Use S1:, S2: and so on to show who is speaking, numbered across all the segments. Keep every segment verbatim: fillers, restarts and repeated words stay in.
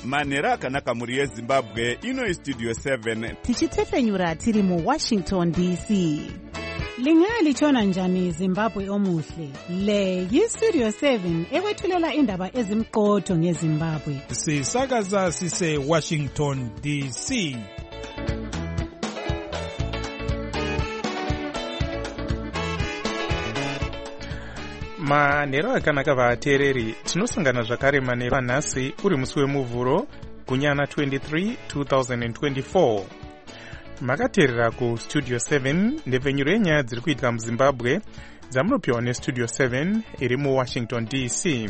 S1: manhero akanaka mhuri yezimbabwe. Ino Studio seven
S2: tichitefenyura tiri mu Washington D C.
S3: Lingalitshona njani Zimbabwe omuhle? Le yi-Studio seven ekwethulela indaba ezimqotho ngeZimbabwe.
S4: Sisakaza sise Washington D C. Manhero akanaka vateereri, tinosangana zvakare manhero anhasi uri musi wemuvhuro gunyana twenty-three twenty twenty-four. Makateerera ku Studio seven ndepfenyuro yenyaya dziri kuitika muZimbabwe dzamunopiwa neStudio seven iri mu Washington D C.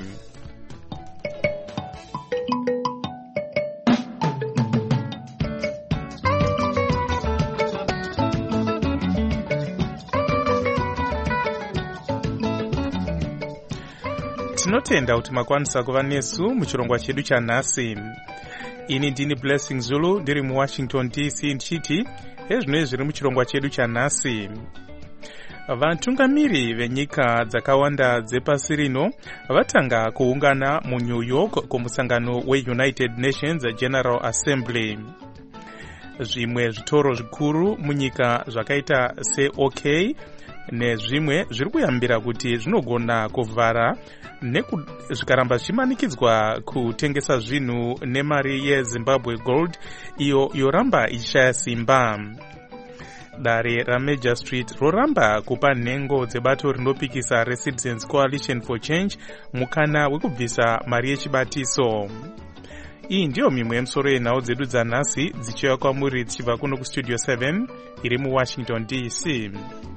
S4: Tinotenda kuti makwanisa kuva nesu muchirongwa chedu chanhasi. Ini ndini Blessing Zulu ndiri mu Washington D C ndichiti ezvino zviri muchirongwa chedu chanhasi. Vatungamiri venyika dzakawanda dzepasi rino vatanga kuungana mu New York kumusangano weUnited Nations General Assembly. Zvimwe zvitoro zvikuru munyika zvakaita seOK nezvimwe zviri kuyambira kuti zvinogona kuvhara zvikaramba zvichimanikidzwa kutengesa zvinhu nemari yeZimbabwe Gold iyo yoramba ichishaya simba. Dare raMajor Street roramba kupa nhengo dzebato rinopikisa reCitizens Coalition for Change mukana wekubvisa mari yechibatiso. Iyi ndiyo mimwe yemisoro yenhau dzedu dzanhasi dzichiuya kwamuri dzichibva kuno kuStudio seven iri mu Washington D C.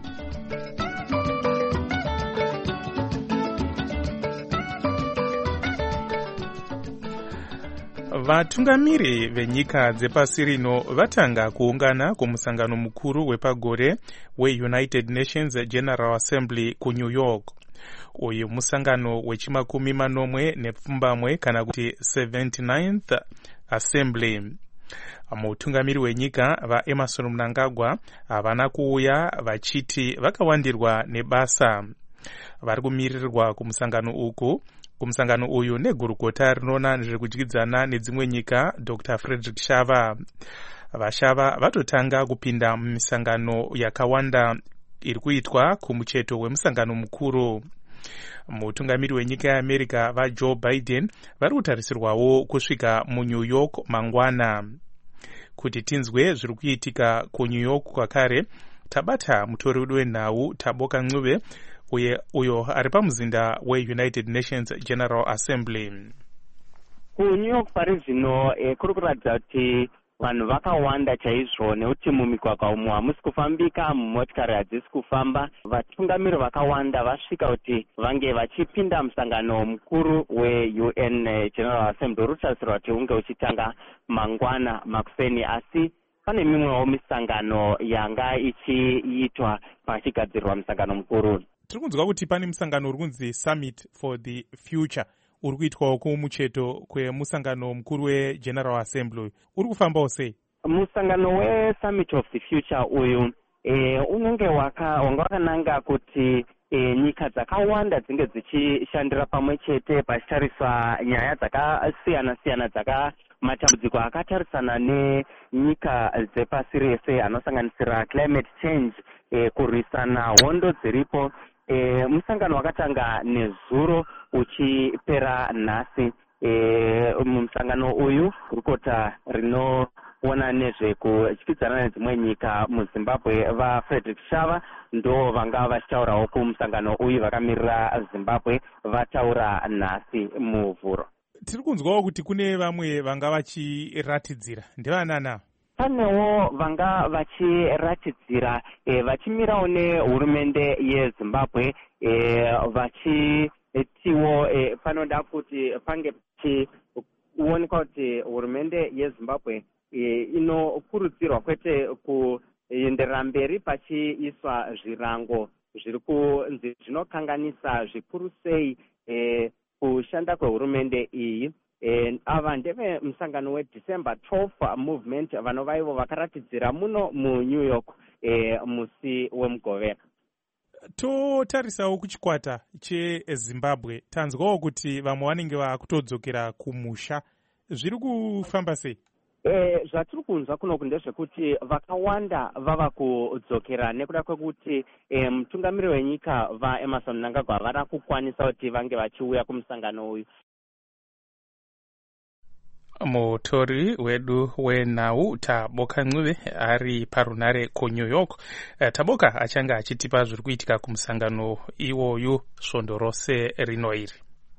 S4: Vatungamiri venyika dzepasi rino vatanga kuungana kumusangano mukuru wepagore weUnited Nations General Assembly ku New York. Uyu musangano wechimakumi manomwe nepfumbamwe kana kuti seventy-ninth Assembly. Mutungamiri wenyika vaEmerson Mnangagwa havana kuuya vachiti vakawandirwa nebasa. Vari kumirirwa kumusangano uku kumusangano uyu negurukota rinoona nezvekudyidzana nedzimwe nyika Doctor Frederick Shava. Vashava vatotanga kupinda mumisangano yakawanda iri kuitwa kumucheto wemusangano mukuru. Mutungamiri wenyika yeAmerica vaJoe Biden vari kutarisirwawo kusvika muNew York mangwana. Kuti tinzwe zviri kuitika kuNew York kwakare, tabata mutori wedu wenhau Taboka Ncube uye uyo ari pamuzinda weUnited Nations General Assembly.
S5: KuNew York pari zvino eh, kuri kuratidza kuti vanhu vakawanda chaizvo nekuti mumigwagwa umu hamusi kufambika, mumotokari hadzisi kufamba. Vatungamiri vakawanda vasvika kuti vange vachipinda musangano mukuru weU N General Assembly uri kutarisirwa kuti unge uchitanga mangwana makuseni, asi pane mimwewo misangano yanga ichiitwa pachigadzirwa musangano mukuru.
S4: Tiri kunzwa kuti pane musangano uri kunzi Summit for the Future uri kuitwawo kumucheto kwemusangano mukuru weGeneral Assembly. Uri kufambawo sei?
S5: Musangano weSummit of the Future uyu e, unenge waka wanga wakananga kuti e, nyika dzakawanda dzinge dzichishandira pamwe chete pachitariswa nyaya dzakasiyana siyana dzaka matambudziko akatarisana nenyika dzepasi rese anosanganisira climate change, e, kurwisana hondo dziripo. E, musangano wakatanga nezuro uchipera nhasi. E, musangano uyu gurukota rinoona nezvekudyidzana nedzimwe nyika muZimbabwe vaFrederick Shava ndo vanga vachitaurawo kumusangano uyu vakamirira Zimbabwe vataura nhasi muvhuro.
S4: Tiri kunzwawo kuti kune vamwe vanga vachiratidzira, ndevanana?
S5: Panewo vanga vachiratidzira e, vachimirawo nehurumende yeZimbabwe e, vachitiwo e, panoda kuti pange pachionekwa kuti hurumende yeZimbabwe e, inokurudzirwa kwete kuenderera mberi pachiiswa zvirango zviri kunzi zvinokanganisa zvikuru sei e, kushanda kwehurumende iyi. E, ava ndeve musangano weDecember twelfth movement vanova ivo vakaratidzira muno muNew York e, musi wemugovera.
S4: Totarisawo kuchikwata cheZimbabwe, tanzwawo kuti vamwe vanenge vakutodzokera kumusha. zviri kufamba sei?
S5: E, zvatiri kunzwa kunoku ndezvekuti vakawanda vava kudzokera nekuda kwekuti e, mutungamiriri wenyika vaEmerson Mnangagwa vada kukwanisa kuti vange vachiuya kumusangano uyu.
S4: Mutori wedu wenhau Taboka Ncube ari parunare kuNew York. Taboka achanga achitipa zviri kuitika kumusangano iwoyu svondo rose rino iri.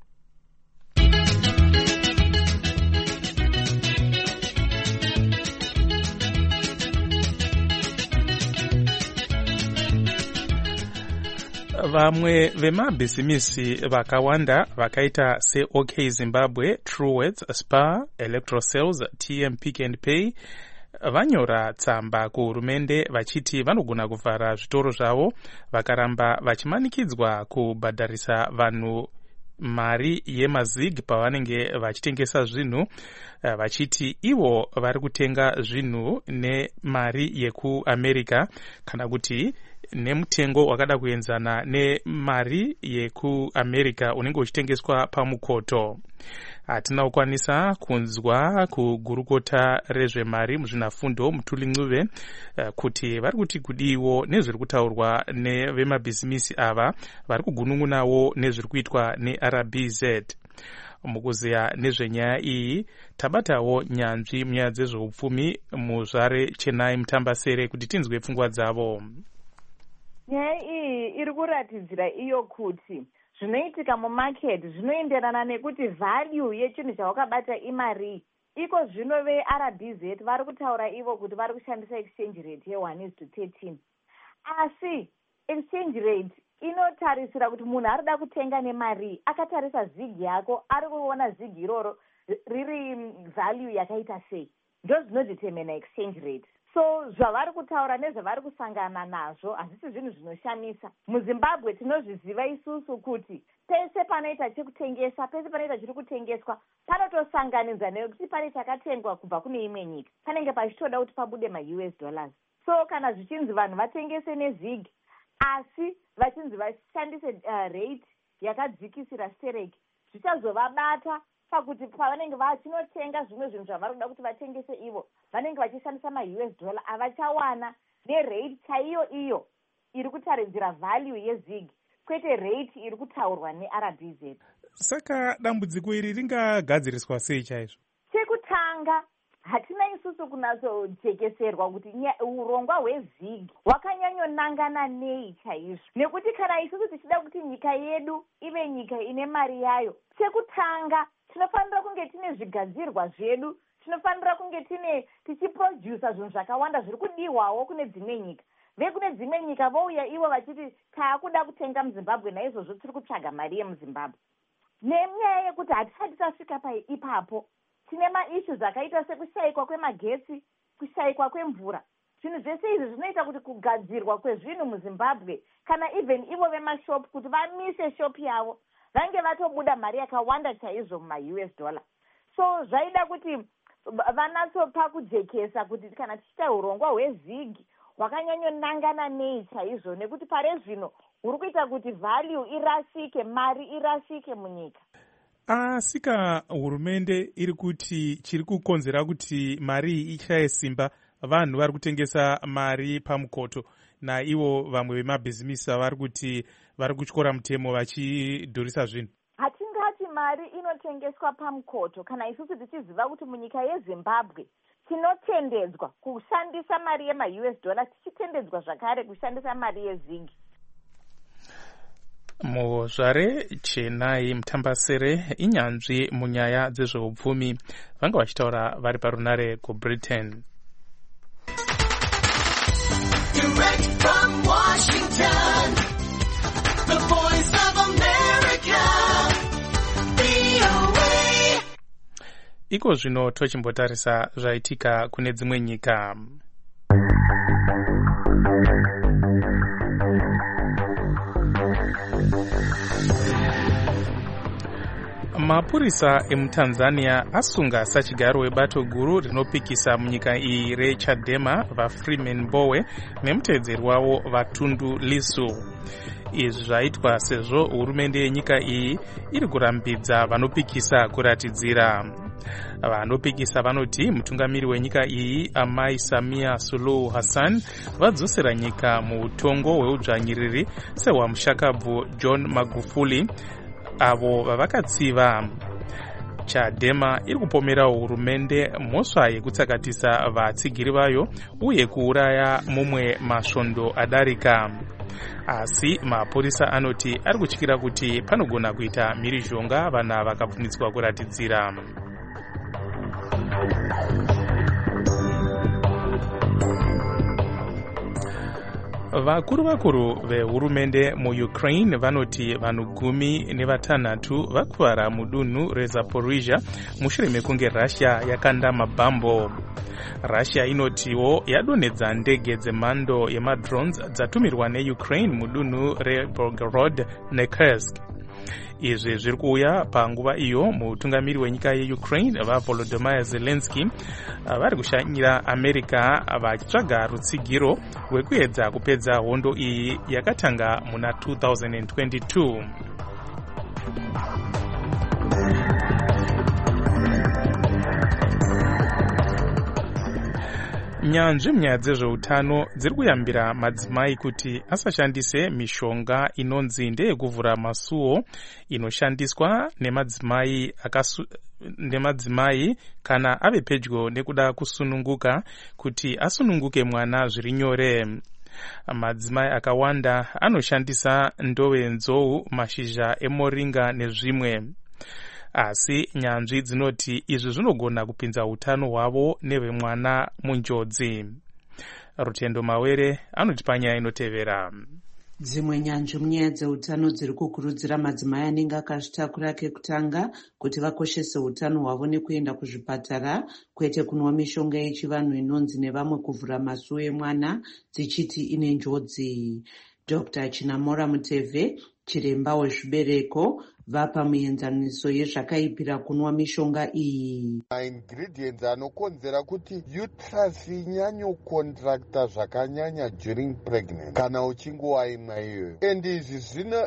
S4: Vamwe vemabhizimisi vakawanda vakaita seOK Zimbabwe, Truworths, Spar, Electrosales, T M Pick and Pay vanyora tsamba kuhurumende vachiti vanogona kuvhara zvitoro zvavo vakaramba vachimanikidzwa kubhadharisa vanhu mari yemazig pavanenge vachitengesa zvinhu, vachiti ivo vari kutenga zvinhu nemari yekuAmerica kana kuti nemutengo wakada kuenzana nemari yekuAmerica unenge uchitengeswa pamukoto. Hatina kukwanisa kunzwa kugurukota rezvemari muzvinafundo Mutuli Ncube kuti vari kuti kudiwo nezviri kutaurwa nevemabhizimisi ava vari kugunungunawo nezviri kuitwa neR B Z. Mukuziya nezvenyaya iyi tabatawo nyanzvi munyaya dzezveupfumi muZvare Chenai Mutambasere kuti tinzwe pfungwa dzavo.
S6: Nyaya iyi iri kuratidzira iyo kuti zvinoitika mumaketi zvinoenderana nekuti value yechinhu chawakabata imari. Iko zvino veR B Z vari kutaura ivo kuti vari kushandisa exchange rate ye one is to thirteen. Asi exchange rate inotarisira kuti munhu arida kutenga nemari akatarisa zig yako ari kuona zig iroro riri value yakaita sei. Ndo zvinodetermina exchange rate. So zvavari kutaura nezvavari kusangana nazvo hazvisi zvinhu zvinoshamisa. MuZimbabwe tinozviziva isusu kuti pese panoita chekutengesa, pese panoita chiri kutengeswa panotosanganidza nekuti pane chakatengwa kubva kune imwe nyika. Panenge pachitoda kuti pabude ma-U S dollars. So kana zvichinzi vanhu vatengese nezig asi vachinzi vashandise uh, rate yakadzikisira stereki, zvichazovabata pakuti pavanenge vachinotenga zvimwe zvinhu zvavari kuda kuti vatengese ivo vanenge vachishandisa ma-U S dollar avachawana nerate chaiyo iyo iri kutaridzira value yezig kwete rate iri kutaurwa neR B Z.
S4: Saka dambudziko iri ringagadziriswa sei chaizvo?
S6: Chekutanga hatina isusu kunatsojekeserwa kuti urongwa hwezig hwakanyanyonangana nei chaizvo, nekuti kana isusu tichida kuti nyika yedu ive nyika ine mari yayo, chekutanga tinofanira kunge tine zvigadzirwa zvedu, tinofanira kunge tine tichiprodusa zvinhu zvakawanda zviri kudiwawo kune dzimwe nyika. Vekune dzimwe nyika vouya ivo vachiti taakuda kutenga muZimbabwe naizvozvo tiri kutsvaga mari yemuZimbabwe. Nenyaya yekuti hatisati tasvika ipapo tine maishu zvakaita sekushayikwa kwemagetsi, kushayikwa kwemvura. Zvinhu zvese izvi zvinoita kuti kugadzirwa kwezvinhu muZimbabwe kana even ivo vemashop kuti vamise shop yavo vange vatobuda mari yakawanda chaizvo muma-U S dollar. So zvaida kuti vanatsopa kujekesa kuti kana tichita urongwa hwezig hwakanyanyonangana nei chaizvo, nekuti pare zvino huri kuita kuti value irasike, mari irasike munyika.
S4: Asika hurumende iri kuti chiri kukonzera kuti mari ishaye simba, vanhu vari kutengesa mari pamukoto naivo vamwe vemabhizimisi vari kuti vari kutyora mutemo vachidhurisa zvinhu.
S6: Hatingati mari inotengeswa pamukoto kana isusu tichiziva kuti munyika yeZimbabwe tinotendedzwa kushandisa mari yema-U S dollar, tichitendedzwa zvakare kushandisa mari yezig.
S4: MuZvare Chenai Mutambasere inyanzvi munyaya dzezveupfumi vanga vachitaura vari parunare kuBritain.
S7: Direct from Washington, the voice of America, V O A.
S4: Iko zvino tochimbotarisa zvaitika kune dzimwe nyika. Mapurisa emuTanzania asunga sachigaro webato guru rinopikisa munyika iyi reChadema vaFreeman Mbowe nemutedzeri wavo vaTundu Lissu. Izvi zvaitwa sezvo hurumende yenyika iyi iri kurambidza vanopikisa kuratidzira. vanopikisa vanoti mutungamiri wenyika iyi amai Samia Suluhu Hassan vadzosera nyika muutongo hweudzvanyiriri sehwamushakabvu John Magufuli avo vavakatsiva. Chadema iri kupomera hurumende mhosva yekutsakatisa vatsigiri vayo uye kuuraya mumwe masvondo adarika. Asi mapurisa anoti ari kutyira kuti panogona kuita mhirizhonga vana vakabvunidzwa kuratidzira. Vakuru vakuru vehurumende muUkraine vanoti vanhu gumi nevatanhatu vakuvara mudunhu reZaporizhia mushure mekunge Russia yakanda mabhambo. Russia inotiwo yadonhedza ndege dzemhando yemadrones dzatumirwa neUkraine mudunhu reBelgorod neKursk. Izvi zviri kuuya panguva iyo mutungamiri wenyika yeUkraine vaVolodymyr Zelensky vari kushanyira America vachitsvaga rutsigiro rwekuedza kupedza hondo iyi yakatanga muna two thousand twenty-two. Nyanzvi munyaya dzezveutano dziri kuyambira madzimai kuti asashandise mishonga inonzi ndeyekuvhura masuo inoshandiswa nemadzimai akasu nemadzimai kana ave pedyo nekuda kusununguka kuti asununguke mwana zviri nyore. Madzimai akawanda anoshandisa ndove nzou, mashizha emoringa nezvimwe. Asi nyanzvi dzinoti izvi zvinogona kupinza utano hwavo nevemwana munjodzi. Rutendo Mawere anoti panyaya inotevera.
S8: Dzimwe nyanzvi munyaya dzeutano dziri kukurudzira madzimai anenge akazvitakura kekutanga kuti vakoshese utano hwavo nekuenda kuzvipatara kwete kunwa mishonga yechivanhu inonzi nevamwe kuvhura masuo emwana dzichiti ine njodzi. Doctor Chinamora Muteve, chiremba wezvibereko, vapa muenzaniso yezvakaipira kunwa mishonga iyi.
S9: Ingredients anokonzera kuti uterus inyanyokontracta zvakanyanya during pregnancy kana uchinge waimwa iyoyo, and izvi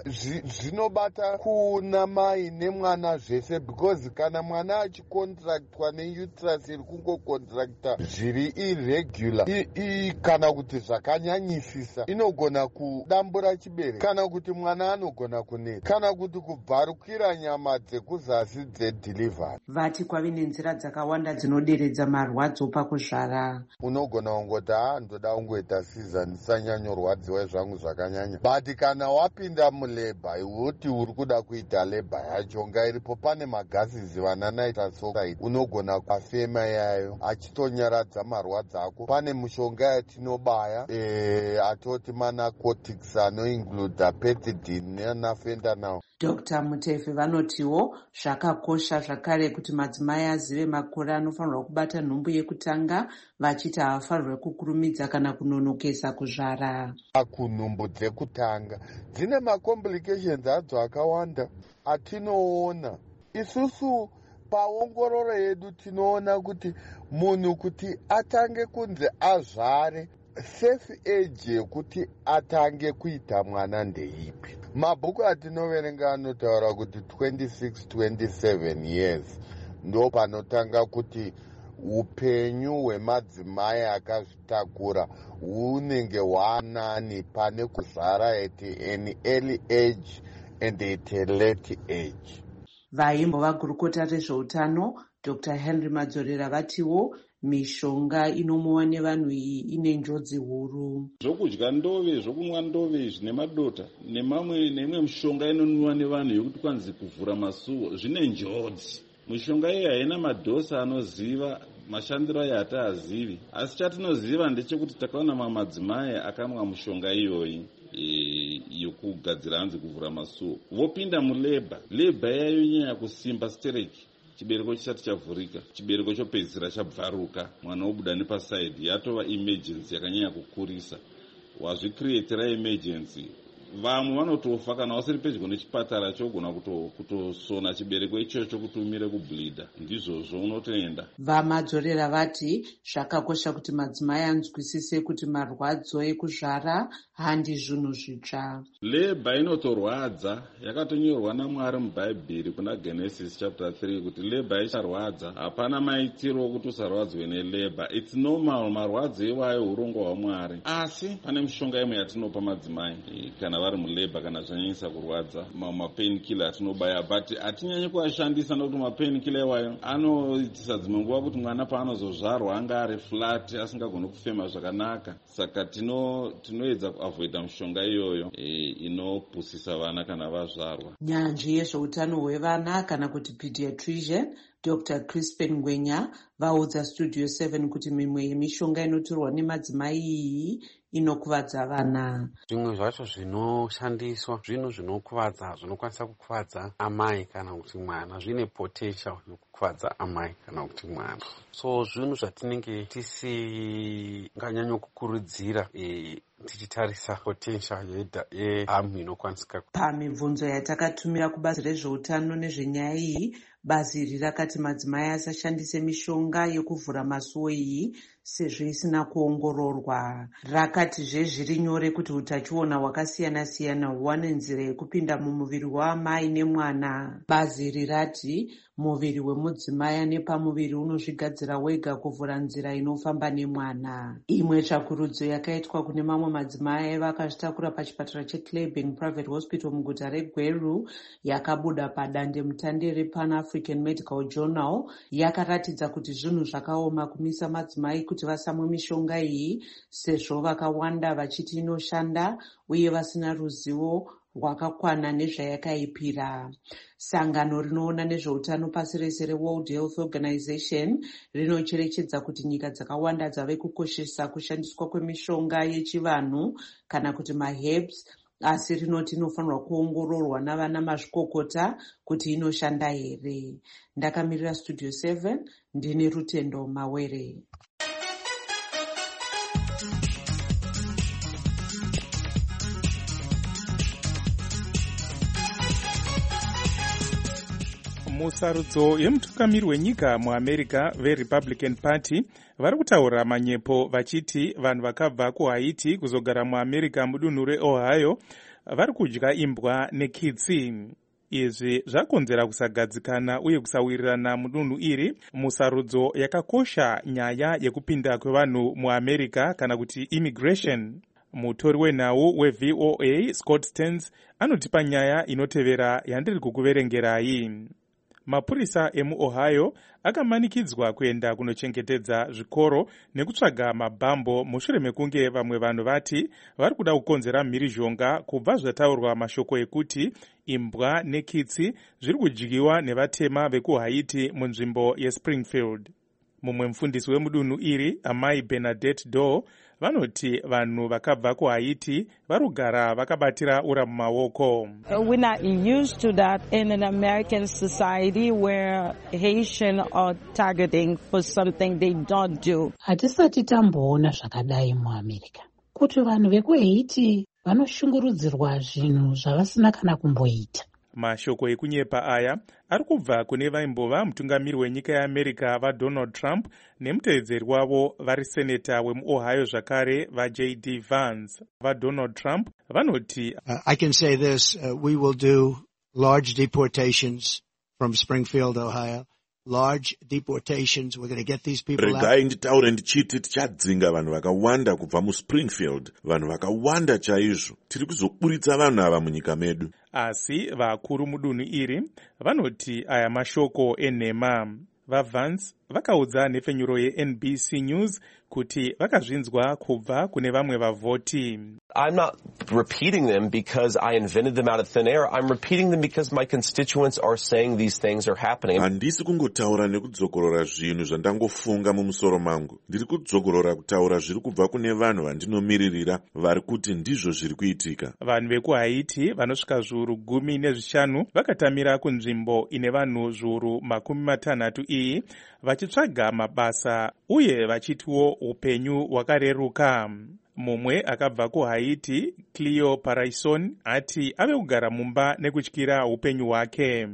S9: zvinobata kuna mai nemwana zvese, because kana mwana achikontractwa neuterus iri kungokontracta zviri irregular I, I, kana kuti zvakanyanyisisa, inogona kudambura chibereko, kana kuti mwana anogona kuneta, kana kuti kubvarukira nyama dzekuzasi dzedelivery.
S8: Vati kwave nenzira dzakawanda dzinoderedza marwadzo pakuzvara.
S9: Unogona kungoti ah ndoda kungoita season ndisanyanyorwadziwa zvangu zvakanyanya, but kana wapinda muleba woti uri kuda kuita leba yacho ngairipo pane magasizi vana nitrous oxide, unogona kufema yayo achitonyaradza marwadzo ako. Pane mushonga yatinobaya eh atoti manarcotics anoinclude pethidine nafentanyl.
S8: Doctor Mutefe vanotiwo zvakakosha zvakare kuti madzimai azive makore anofanirwa kubata nhumbu yekutanga, vachiti havafanirwe kukurumidza kana kunonokesa kuzvara.
S9: Kunhumbu dzekutanga dzine macomplications adzo akawanda atinoona. Isusu paongororo yedu tinoona kuti munhu kuti atange kunze azvare, safe age yekuti atange kuita mwana ndeipi? Mabhuku atinoverenga anotaura kuti twenty-six twenty-seven years ndo panotanga kuti upenyu hwemadzimai akazvitakura hunenge hwanani pane kuzvara at an early age and at a late age.
S8: Vaimbo vagurukota rezveutano Doctor Henry Madzorera vatiwo mishonga inomuwa nevanhu iyi ine njodzi huru.
S10: Zvokudya ndove, zvokunwa ndove zvine madota nemamwe neimwe mishonga inonwiwa nevanhu yokuti kwanzi kuvhura masuo zvine njodzi. Mishonga iyi haina madhosa anoziva, mashandiro ayo hataazivi, asi chatinoziva ndechekuti takaona mamwe madzimai akamwa mishonga iyoyi e, yokugadzira hanzi kuvhura masuo, vopinda muleba, leba yayo nyanya kusimba stereki, chibereko chisati chavhurika, chibereko chopedzisira chabvaruka, mwana obuda nepasaidi, yatova emergency yakanyanya kukurisa. Wazvikrietera emergency vamwe vanotofa kana wasiri pedyo nechipatara chogona kutosona chibereko ichocho kuti umire kubhlidha. Ndizvozvo unotoenda.
S8: Vamadzorera vati zvakakosha kuti madzimai anzwisise kuti marwadzo ekuzvara handi zvinhu zvitsva.
S10: Lebha inotorwadza, yakatonyorwa naMwari mubhaibheri kuna Genesis chapter three kuti lebha icharwadza. Hapana maitiro okuti usarwadzwe nelebha. It's normal, marwadzo iwayo urongo hwaMwari. Asi pane mishonga imwe yatinopa madzimai kana vari mulebha kana zvanyanyisa kurwadza, mapain killer atinobaya, but hatinyanyi kuashandisa nokuti mapain killer iwayo anoitisa dzimwe nguva kuti mwana paanozozvarwa anga ari flat asingagoni kufema zvakanaka. Saka tinoedza kuavoida mishonga iyoyo e, inopusisa vana kana vazvarwa.
S8: Nyanzvi yezveutano hwevana kana kuti pediatrician Doctor Crispin Ngwenya vaudza Studio seven kuti mimwe yemishonga inotorwa nemadzimai iyi inokuvadza vana.
S11: Zvimwe zvacho zvinoshandiswa zvinhu zvinokuvadza, zvinokwanisa kukuvadza amai kana kuti mwana, zvine potential yokukuvadza amai kana kuti mwana. So zvinhu zvatinenge tisinganyanyo kukurudzira e, tichitarisa potential yeharm inokwanisika.
S8: Pamibvunzo yatakatumira kubazi rezveutano nezvenyaya iyi, bazi iri rakati madzimai asashandise mishonga yekuvhura masuo iyi sezvo isina kuongororwa. Rakatizve zviri nyore kuti utachiona hwakasiyana-siyana huwane nzira yekupinda mumuviri waamai nemwana. Bazi iri rati muviri wemudzimai ane pamuviri unozvigadzira wega kuvhura nzira inofamba nemwana. Imwe tsvakurudzo yakaitwa kune mamwe madzimai aiva akazvitakura pachipatara cheClearbank Private Hospital muguta reGweru yakabuda padande mutande rePan African Medical Journal yakaratidza kuti zvinhu zvakaoma kumisa madzimai kuti vasamwe mishonga iyi sezvo vakawanda vachiti inoshanda uye vasina ruzivo rwakakwana nezvayakaipira. Sangano rinoona nezveutano pasi rese reWorld Health Organization rinocherechedza kuti nyika dzakawanda dzave kukoshesa kushandiswa kwemishonga yechivanhu kana kuti maherbs, asi rinoti inofanirwa kuongororwa navana mazvikokota kuti inoshanda here. Ndakamirira Studio seven, ndine Rutendo Mawere.
S4: Musarudzo yemutungamiri wenyika muAmerica veRepublican Party vari kutaura manyepo vachiti vanhu vakabva kuHaiti kuzogara muAmerica mudunhu reOhio vari kudya imbwa nekitsi. Izvi zvakonzera kusagadzikana uye kusawirirana mudunhu iri musarudzo yakakosha nyaya yekupinda kwevanhu muAmerica kana kuti immigration. Mutori wenhau weV O A Scott Stearns anotipa nyaya inotevera yandiri kukuverengerai. Mapurisa emuOhio akamanikidzwa kuenda kunochengetedza zvikoro nekutsvaga mabhambo mushure mekunge vamwe vanhu vati vari kuda kukonzera mhirizhonga kubva zvataurwa mashoko ekuti imbwa nekitsi zviri kudyiwa nevatema vekuHaiti munzvimbo yeSpringfield. Mumwe mufundisi wemudunhu iri, amai Bernadette Doe, vanoti vanhu vakabva kuHaiti vari kugara vakabatira ura mumaoko.
S12: We're not used to that in an American society where Haitian are targeting for something they don't do.
S13: Hatisati tamboona zvakadai muAmerica. Kuti vanhu vekuHaiti vanoshungurudzirwa zvinhu zvavasina kana kumboita.
S4: Mashoko ekunyepa aya ari kubva kune vaimbova mutungamiri wenyika yeAmerica vaDonald Trump nemutevedzeri wavo vari seneta wemuOhio zvakare vaJ D Vance. VaDonald Trump vanoti
S14: uh, I can say this, uh, we will do large deportations from Springfield, Ohio. Large deportations. We're going to get these people out.
S15: Regai nditaure ndichiti tichadzinga vanhu vakawanda kubva muSpringfield, vanhu vakawanda chaizvo. Tiri kuzoburitsa vanhu ava munyika medu.
S4: Asi vakuru mudunhu iri vanoti aya mashoko enhema. VaVance vakaudza nhefenyuro yeN B C News kuti vakazvinzwa kubva kune vamwe vavhoti.
S16: I'm not repeating them because I invented them out of thin air. I'm repeating them because my constituents are saying these things are happening.
S15: Handisi kungotaura nekudzokorora zvinhu zvandangofunga mumusoro mangu. Ndiri kudzokorora kutaura zviri kubva kune vanhu vandinomiririra vari kuti ndizvo zviri kuitika.
S4: Vanhu vekuHaiti vanosvika zviuru gumi nezvishanu vakatamira kunzvimbo ine vanhu zviuru makumi matanhatu iyi vachitsvaga mabasa uye vachitiwo upenyu hwakareruka. mumwe akabva kuhaiti, Cleo Paraison, ati ave kugara mumba nekutyira upenyu hwake.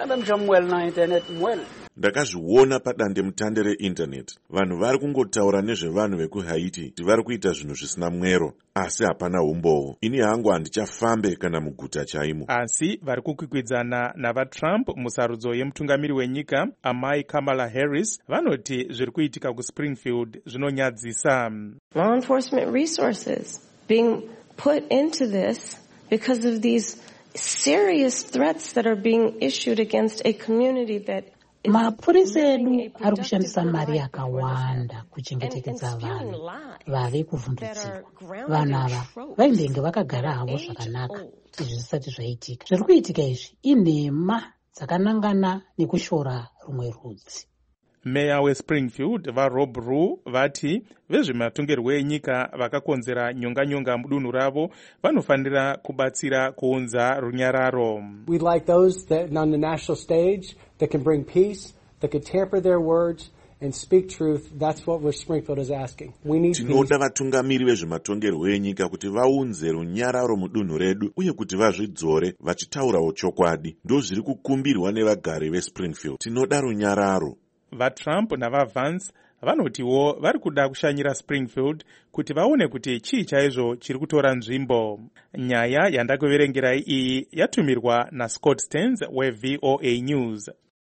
S15: Ndakazviona padande mutande reinternet. Vanhu vari kungotaura nezvevanhu vekuhaiti kuti vari kuita zvinhu zvisina mwero, asi hapana umbowo. Ini hangu handichafambe kana muguta chaimo.
S4: Asi vari kukwikwidzana navaTrump musarudzo yemutungamiri wenyika, amai Kamala Harris, vanoti zviri kuitika kuSpringfield zvinonyadzisa.
S17: Law enforcement resources being put into this because of these serious threats that are being issued against a community that
S13: mapurisa edu ari kushandisa mari yakawanda kuchengetedza vanhu vave kuvhundutsirwa. Vanhu ava vaindenge vakagara havo zvakanaka izvi zvisati zvaitika. Zviri kuitika izvi inhema dzakanangana nekushora rumwe rudzi.
S4: Meya weSpringfield vaRob Rue vati vezvematongerwo enyika vakakonzera nyonga-nyonga mudunhu ravo vanofanira kubatsira kuunza runyararo.
S18: We'd like those that on the national stage that can bring peace, that can tamper their words and speak truth. That's what Springfield is asking. We need peace.
S15: Tinoda vatungamiri vezvematongerwo enyika kuti vaunze runyararo mudunhu redu uye kuti vazvidzore vachitaurawo chokwadi. Ndozviri kukumbirwa nevagari veSpringfield. Tinoda runyararo.
S4: VaTrump navaVance vanotiwo vari kuda kushanyira Springfield kuti vaone kuti chii chaizvo chiri kutora nzvimbo. Nyaya yandakuverengerai iyi yatumirwa naScott Stearns weV O A News.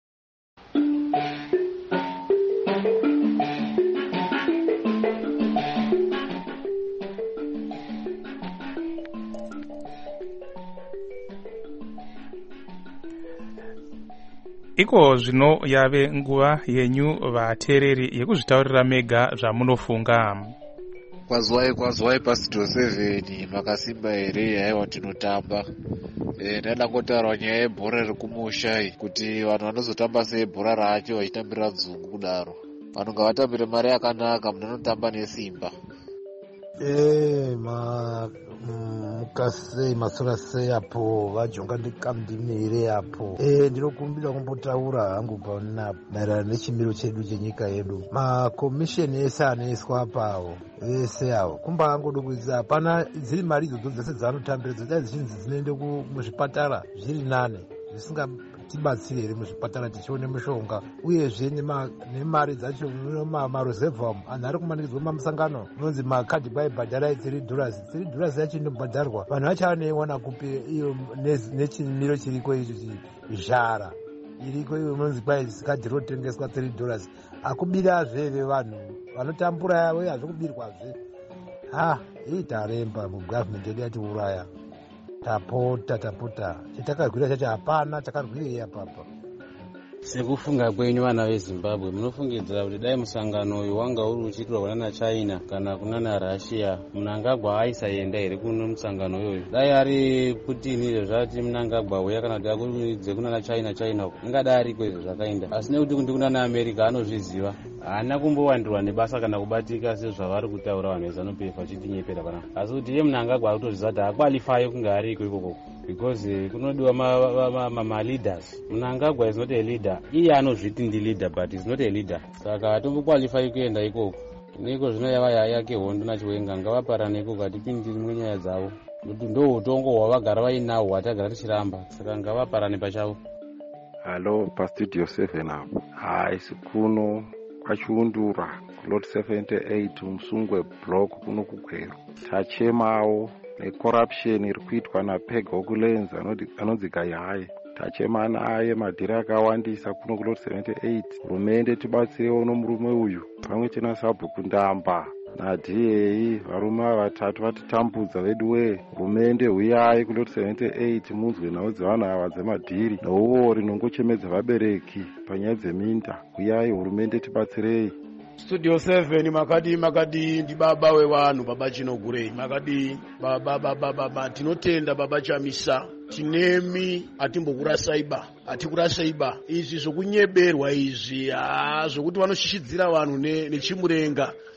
S4: Iko zvino yave nguva yenyu vateereri yekuzvitaurira mega zvamunofunga.
S19: Kwazwai kwazwai pastudio seven makasimba here haiwa tinotamba. E, ndada kotaura nyaya yebhora rekumusha kuti vanhu vanozotamba sei bhora racho vachitambira dzungu kudaro. Vanhu ngavatambire mari yakanaka, munhu anotamba nesimba.
S20: Eh ma mukasei masora sei apo vajonga ndikamdimire apo. Eh ndinokumbira kumbotaura hangu paona maererano nechimiro chedu chenyika yedu. Makomisheni ese anoiswa pawo vese avo kumba angodokwidza hapana dziri mari idzodzo dzese dzaanotambira dzoda dzichinzi dzinoende muzvipatara zviri nane zvisinga tibatsire here muzvipatara tichione mishonga uyezve nemari dzacho marosevham anhu ari kumanikidzwa mamusangano unonzi makadhi kwaibhadharai three dollars three dollars yacho inobhadharwa vanhu vacho vanoiwana kupi iyo nechimiro chiriko ichi zhara iriko iyo unonzi kwai kadhi rotengeswa three dollars akubirazveve vanhu vanotambura yavo hazvikubirwazve ha ii taremba mugavhmendi yedu yatiuraya tapota tapota chatakagwira chacho hapana chakarwirei apapa.
S21: Sekufunga kwenyu vana veZimbabwe munofungidzira kuti dai musangano uyu wanga uri uchiitwa kuna naChina kana kuna naRussia Mnangagwa aisaenda here kuno musangano uyoyo? Dai ari Putin zvati Mnangagwa uya kana kuti akurumidze kuna naChina China ingadai ariko izvo zvakaenda, asi nekuti kundi kuna naAmerica anozviziva haana kumbowandirwa nebasa kana kubatika sezvavari kutaura vanhu veZANU-PF vachitinyepera pana, asi kuti iye Mnangagwa ari kutozviziva kuti hakwalifayo kunge ariko ikoko because kunodiwa ma-leaders. Mnangagwa is not a leader. Iye anozviti ndi leader but is not a leader. Saka hatombokwalifai kuenda ikoko. Niko zvino yava yake hondo naChiwenga ngavaparane ikoko hatipindiri mwenyaya dzavo. Kuti ndo utongo hwavagara vainahwo hwatagara tichiramba. Saka ngavaparane pachavo.
S22: Hello, pastudio seven apo. Haisi kuno kwachiundura kulot seventy-eight Musungwe block kuno kukwero. Tachemawo necorruption iri kuitwa napega wokulenza anonzi Gaihaye. Tachema naye madhiri akawandisa kuno kulot seventy-eight. Hurumende tibatsirewo nomurume uyu pamwe chena Sabhuku Ndamba nadhi ei varume vatatu vatitambudza vedu we. Hurumende huyai kulot seventy-eight munzwe nhau dzevanhu ava dzemadhiri nouori nongochemedza vabereki panyaya dzeminda. Huyai hurumende tibatsirei.
S23: Studio seven makadi makadi ndi baba wevanhu baba Chinogurei makadi baba baba baba tinotenda baba Chamisa tinemi atimbokurasaiba atikurasaiba izvi zvokunyeberwa izvi ah zvokuti vanoshishidzira vanhu nechimurenga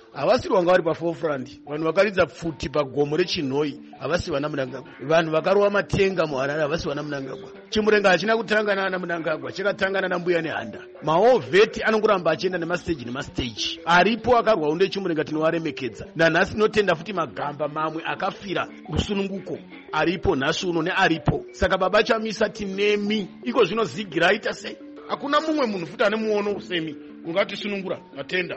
S23: havasiri vanga vari paforefront. Vanhu vakaridza pfuti pagomo rechinhoi havasi vana Mnangagwa. Vanhu vakarova matenga muHarare havasi vana Mnangagwa. Chimurenga hachina kutangana nana Mnangagwa, chakatangana nambuya nehanda. Maovheti anongoramba achienda nemastage nemastage. Aripo akarwa unde Chimurenga tinovaremekedza. Nanhasi tinotenda futi magamba mamwe akafira rusununguko aripo nhasi uno nearipo. Saka baba Chamisa tinemi iko zvino Zigi raita sei? Hakuna mumwe munhu futi ane muono usemi ungatisunungura matenda.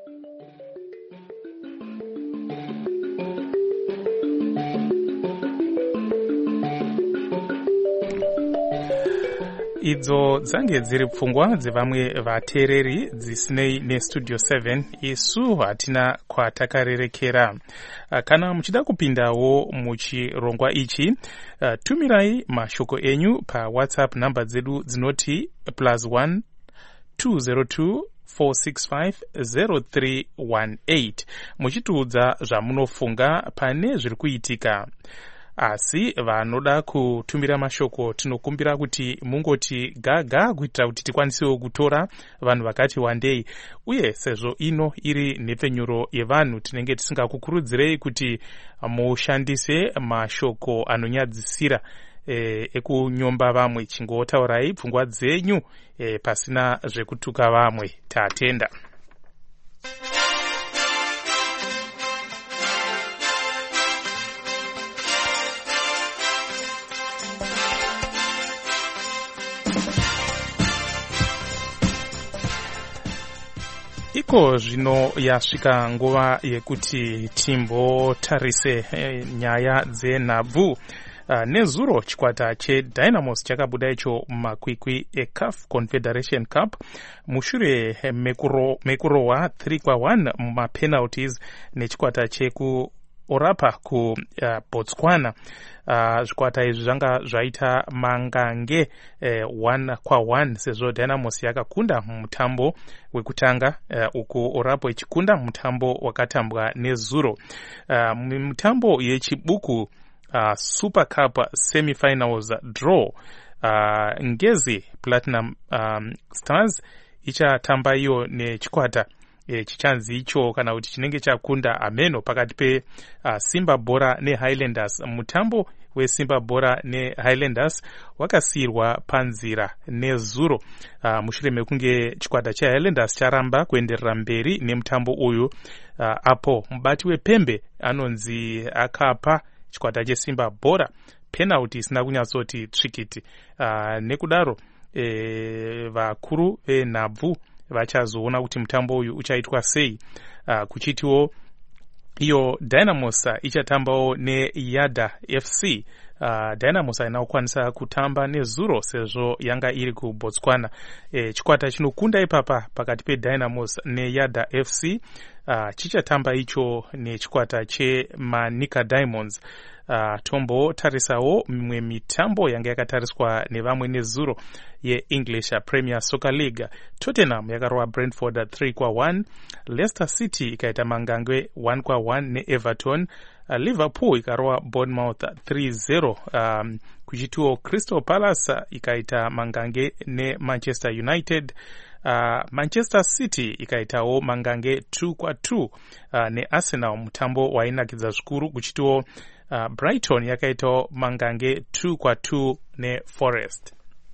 S4: Idzo dzange dziri pfungwa dzevamwe vateereri dzisinei nestudio seven. Isu hatina kwatakarerekera. Kana muchida kupindawo muchirongwa ichi, uh, tumirai mashoko enyu pa WhatsApp namba dzedu dzinoti plus one two zero two four six five zero three one eight muchitiudza zvamunofunga pane zviri kuitika. Asi vanoda kutumira mashoko tinokumbira kuti mungoti gaga kuitira kuti tikwanisewo kutora vanhu vakati wandei. Uye sezvo ino iri nhepfenyuro yevanhu tinenge tisingakukurudzirei kuti mushandise mashoko anonyadzisira e, ekunyomba vamwe. Chingotaurai pfungwa dzenyu e, pasina zvekutuka vamwe. Tatenda. Iko zvino yasvika nguva yekuti timbotarise eh, nyaya dzenhabvu. Uh, nezuro chikwata cheDynamos chakabuda icho mumakwikwi eCAF Confederation Cup mushure mekuro, mekurohwa three kwa one mumapenalties nechikwata cheku Orapa ku uh, Botswana. Uh, zvikwata izvi zvanga zvaita mangange eh, one kwa one sezvo Dynamos yakakunda mutambo wekutanga uh, uku Orapo ichikunda mutambo wakatambwa nezuro. Uh, mutambo yechibuku uh, Super Cup semifinals draw, uh, Ngezi Platinum um, Stars ichatamba iyo nechikwata E, chichanzi icho kana kuti chinenge chakunda ameno pakati pe uh, Simba Bora neHighlanders. Mutambo weSimba Bora neHighlanders wakasirwa panzira nezuro uh, mushure mekunge chikwata cheHighlanders charamba kuenderera mberi nemutambo uyu uh, apo mubati wepembe anonzi akapa chikwata cheSimba Bora penalty isina kunyatsoti tsvikiti. Uh, nekudaro e, vakuru venhabvu vachazoona kuti mutambo uyu uchaitwa sei. Uh, kuchitiwo iyo Dynamos ichatambawo neYada F C. Uh, Dynamos haina kukwanisa kutamba nezuro sezvo yanga iri kuBotswana. E, chikwata chinokunda ipapa pakati peDynamos neYada F C uh, chichatamba icho nechikwata cheManika Diamonds. Uh, tombo tarisawo mimwe mitambo yanga yakatariswa nevamwe nezuro yeEnglish Premier Soccer League. Tottenham yakarova Brentford three kwa one, Leicester City ikaita mangange one kwa one neEverton, uh, Liverpool ikarova Bournemouth three zero, um, kuchitiwo Crystal Palace ikaita mangange neManchester United. Uh, Manchester City ikaitawo mangange two kwa two uh, neArsenal, mutambo wainakidza zvikuru. Kuchitiwo uh, Brighton yakaitawo mangange two kwa two neForest.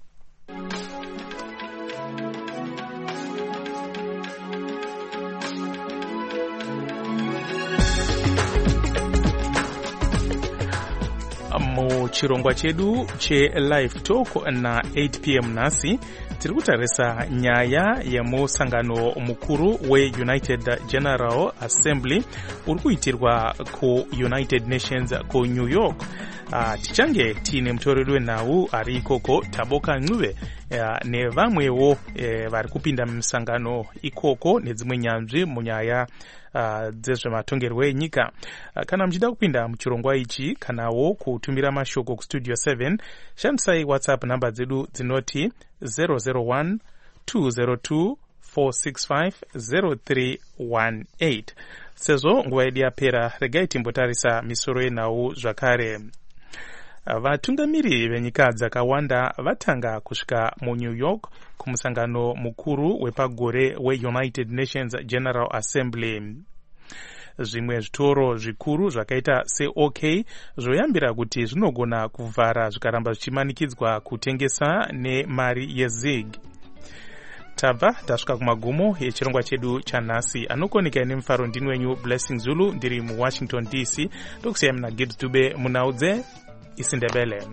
S4: Muchirongwa chedu cheLive Talk na eight p m nasi tiri kutarisa nyaya yemusangano mukuru weUnited General Assembly uri kuitirwa ku United Nations ku New York. Uh, tichange tiine mutoreri wenhau ari ikoko Taboka Ncube uh, nevamwewo eh, vari kupinda mumusangano ikoko nedzimwe nyanzvi munyaya uh, dzezvematongerwo enyika. Uh, kana muchida kupinda muchirongwa ichi kanawo kutumira mashoko kustudio seven, shandisai WhatsApp namba dzedu dzinoti zero zero one two zero two four six five zero three one eight. Sezvo nguva yedu yapera, regai timbotarisa misoro yenhau zvakare. Vatungamiri venyika dzakawanda vatanga kusvika muNew York kumusangano mukuru wepagore weUnited Nations General Assembly. zvimwe zvitoro zvikuru zvakaita seOK zvoyambira kuti zvinogona kuvhara zvikaramba zvichimanikidzwa kutengesa nemari yezig. Tabva tasvika kumagumo echirongwa chedu chanhasi. Anokoneka nemufaro ndini wenyu Blessing Zulu ndiri muWashington D C. Tokusiyai muna Gid Dube munaudze isindebele.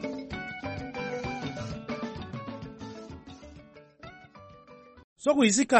S1: Sokuyisika